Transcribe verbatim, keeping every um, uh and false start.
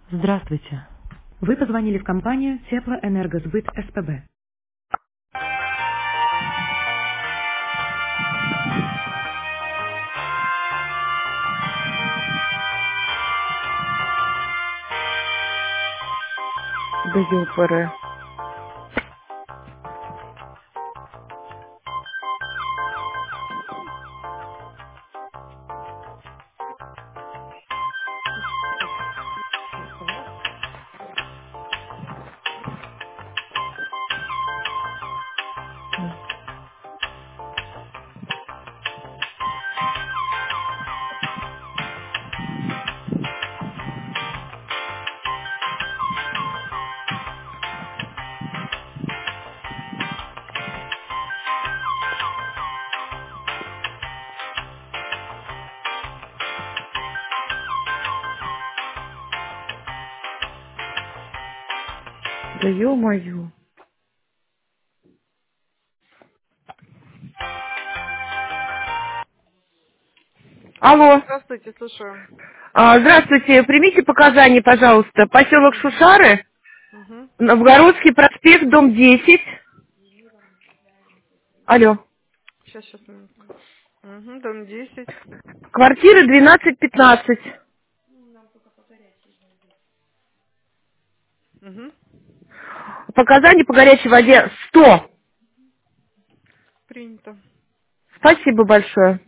Здравствуйте. Вы позвонили в компанию Теплоэнергосбыт СПБ. Да ёпары. Да ё-моё. Алло. Здравствуйте, слушаю. А, здравствуйте. Примите показания, пожалуйста. Поселок Угу. Шушары, Угу. Новгородский проспект, дом десять. Алло. Сейчас, сейчас, минутку. Угу, дом десять. Квартира двенадцать пятнадцать. Угу. Показания по горячей воде сто. Принято. Спасибо большое.